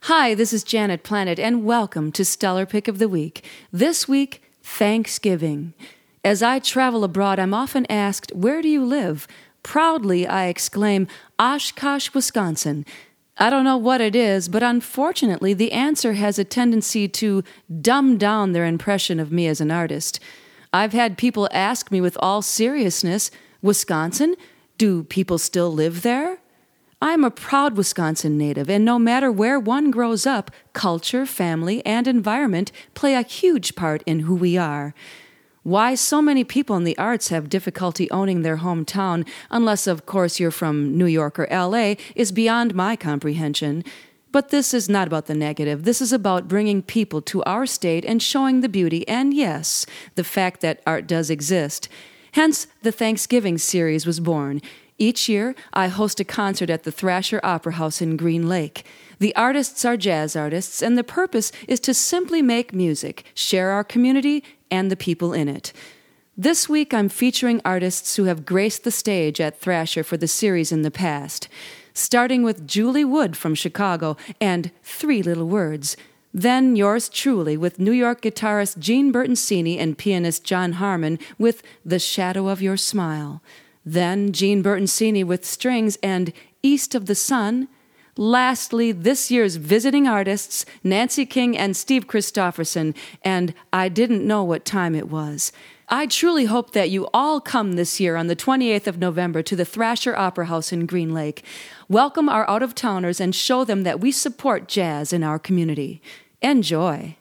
Hi, this is Janet Planet, and welcome to Stellar Pick of the Week. This week, Thanksgiving. As I travel abroad, I'm often asked, "Where do you live?" Proudly, I exclaim, Oshkosh, Wisconsin. I don't know what it is, but unfortunately, the answer has a tendency to dumb down their impression of me as an artist. I've had people ask me with all seriousness, "Wisconsin? Do people still live there?" I'm a proud Wisconsin native, and no matter where one grows up, culture, family, and environment play a huge part in who we are. Why so many people in the arts have difficulty owning their hometown, unless, of course, you're from New York or LA, is beyond my comprehension. But this is not about the negative. This is about bringing people to our state and showing the beauty and, yes, the fact that art does exist. Hence, the Thanksgiving series was born. Each year, I host a concert at the Thrasher Opera House in Green Lake. The artists are jazz artists, and the purpose is to simply make music, share our community, and the people in it. This week, I'm featuring artists who have graced the stage at Thrasher for the series in the past, starting with Julie Wood from Chicago and Three Little Words. Then yours truly with New York guitarist Gene Bertoncini and pianist John Harmon with The Shadow of Your Smile. Then Gene Bertoncini with strings and East of the Sun. Lastly, this year's visiting artists, Nancy King and Steve Christofferson, and I Didn't Know What Time It Was. I truly hope that you all come this year on the 28th of November to the Thrasher Opera House in Green Lake. Welcome our out-of-towners and show them that we support jazz in our community. Enjoy.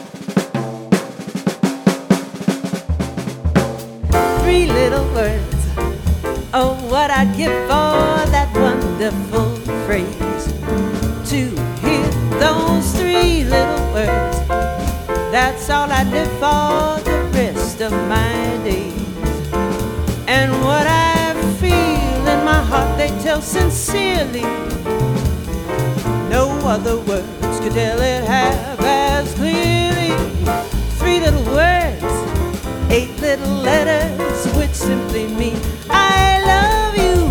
Three little words. Oh, what I'd give for that wonderful phrase. To hear those three little words. That's all I'd live for the rest of my days. And what I feel in my heart, they tell sincerely. No other words could tell it half as clearly. Three little words, 8 little letters, which simply mean I love you.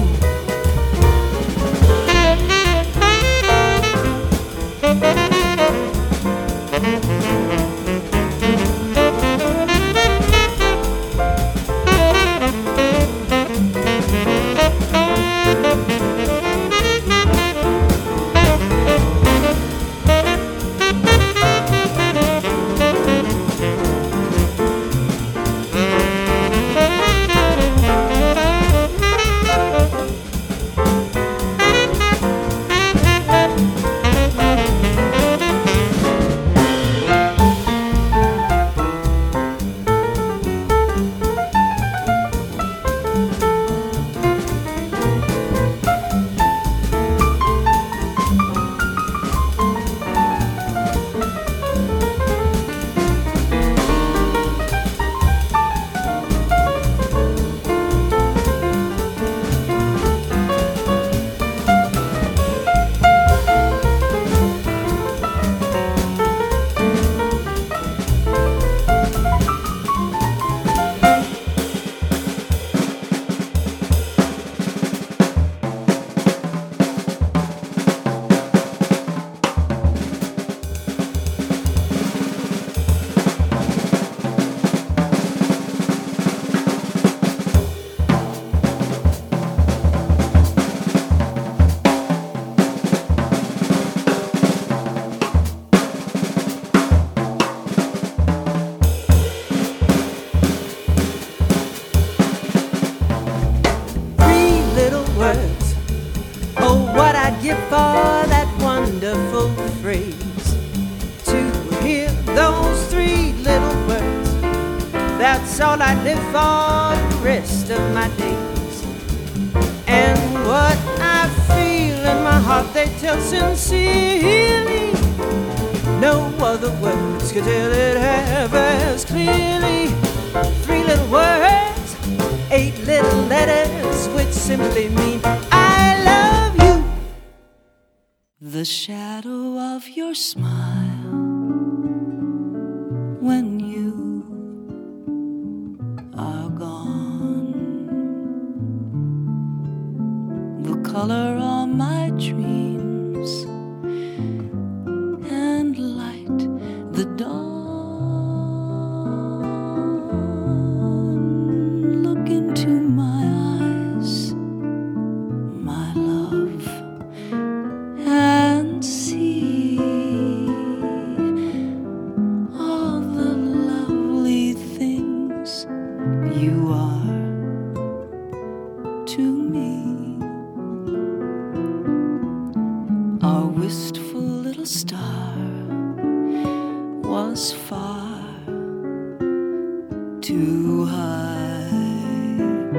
That's all I live for the rest of my days. And what I feel in my heart, they tell sincerely. No other words could tell it half as clearly. 3 little words, 8 little letters, which simply mean I love you. The shadow of your smile when you are gone, the color of my dreams little star was far too high.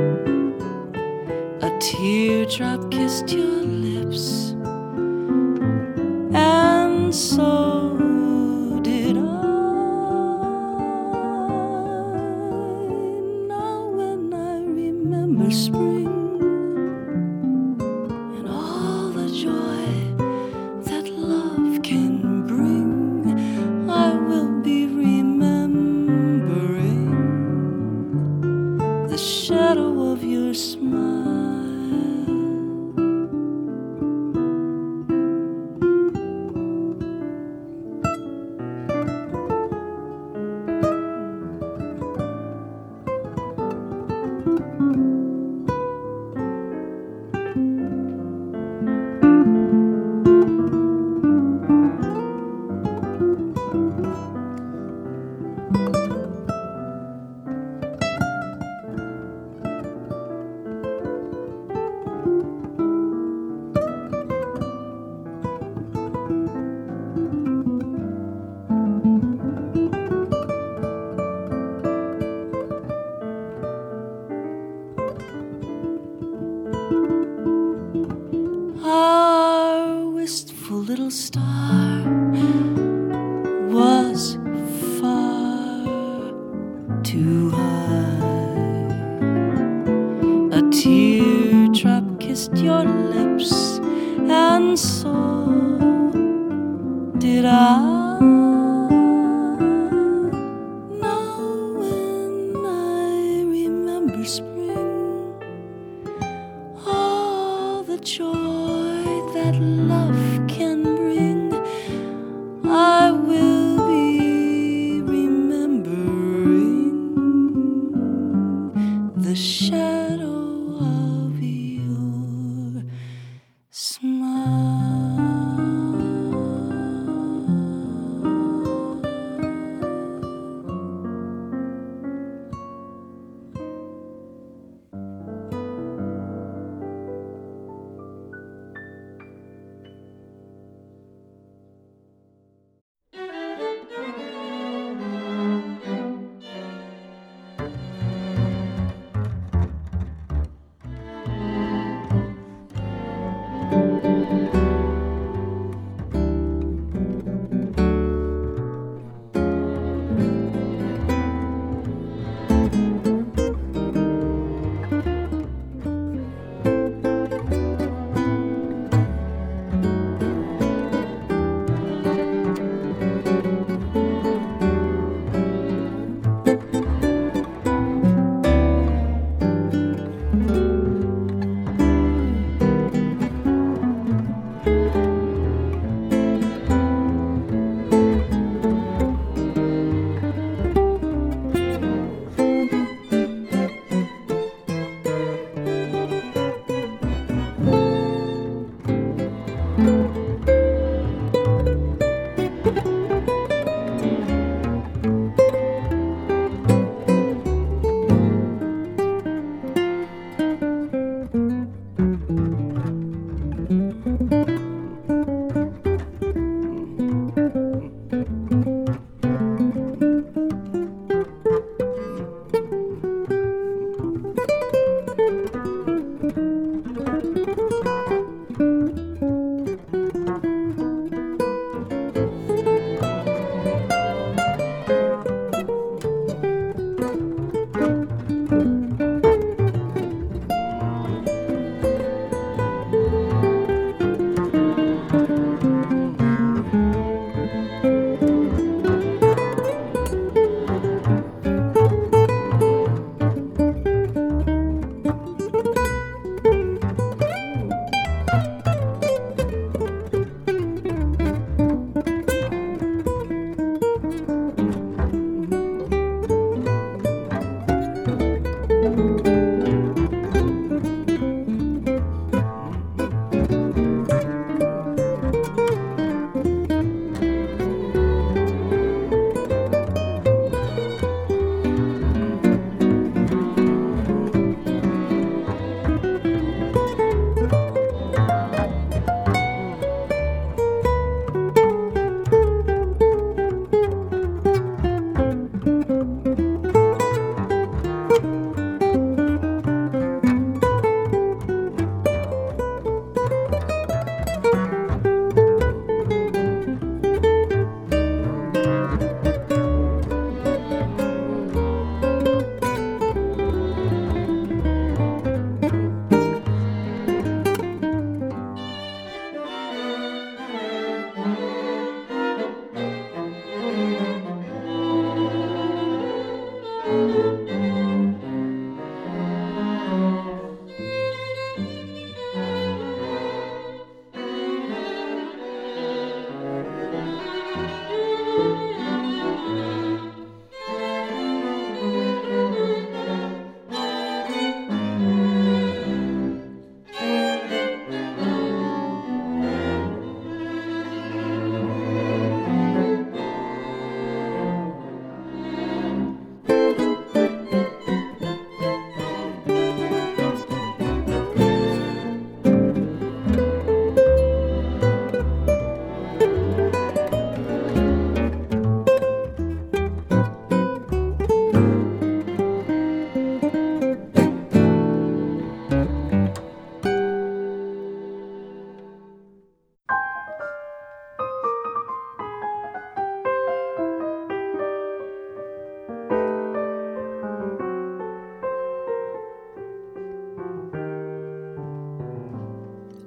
A teardrop kissed your lips, and so did I. Now when I remember spring and all the joy that love can bring, I will be remembering the shadow of your smile. Our wistful little star was far too high. A teardrop kissed your lips, and so did I. Now when I remember spring, all the joy that love can bring, I will be remembering the shadow of your smile.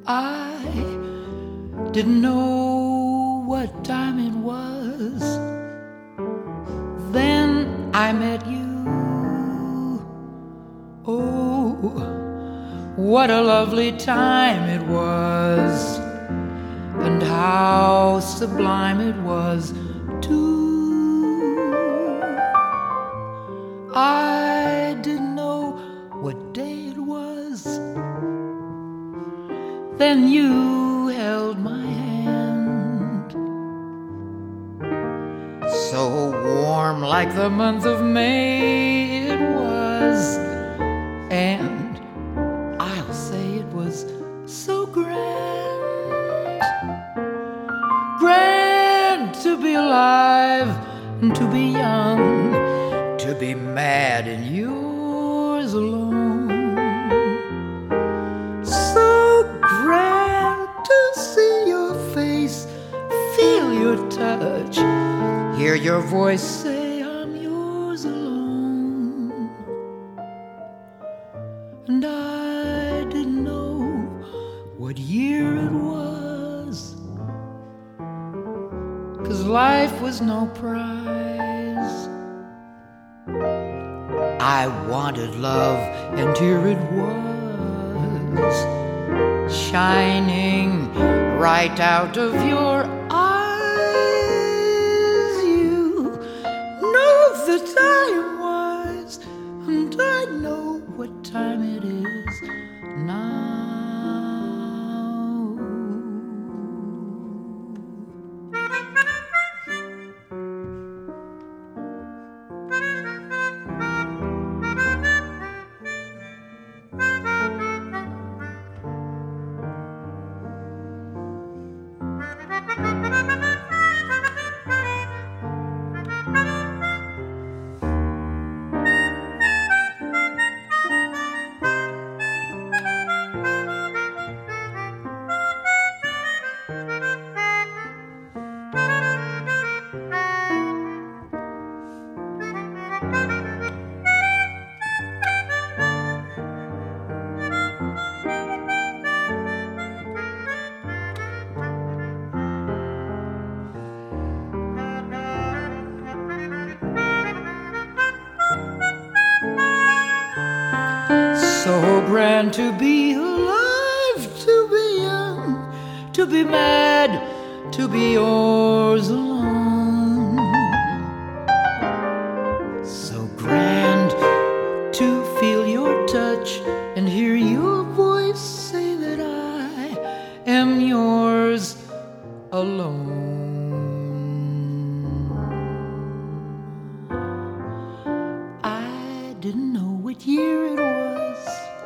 I didn't know what time it was. Then I met you. Oh, what a lovely time it was, and how sublime it was too. I didn't know what day it was. Then you held my hand, so warm like the month of May it was, and I'll say it was so grand. Grand to be alive and to be young, to be mad and yours alone. So grand to see your face, feel your touch, hear your voice say I'm yours alone. And I didn't know what year it was, 'cause life was no prize. I wanted love, and here it was, shining right out of your eyes. You know that I am wise, and I know what time it is now. So grand to be alive, to be young, to be mad, to be yours alone. So grand to feel your touch and hear your voice say that I am yours alone. I didn't know what year it was,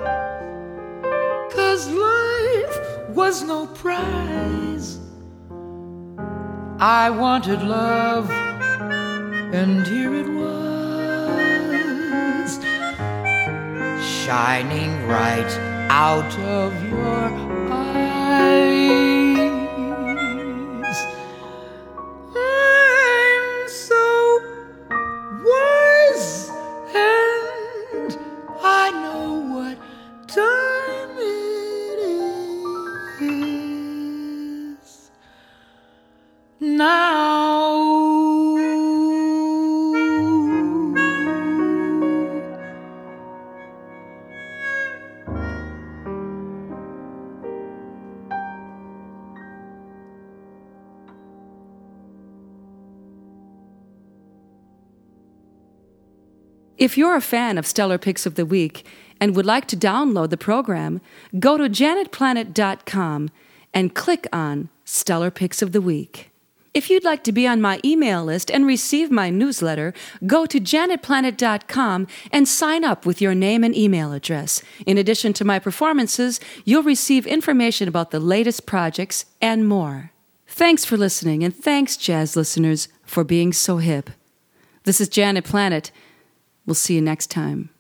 'cause life was no prize. I wanted love, and here it was, shining right out of your eyes. I'm so wise, and I know what time it is now. If you're a fan of Stellar Picks of the Week and would like to download the program, go to janetplanet.com and click on Stellar Picks of the Week. If you'd like to be on my email list and receive my newsletter, go to janetplanet.com and sign up with your name and email address. In addition to my performances, you'll receive information about the latest projects and more. Thanks for listening, and thanks, jazz listeners, for being so hip. This is Janet Planet. We'll see you next time.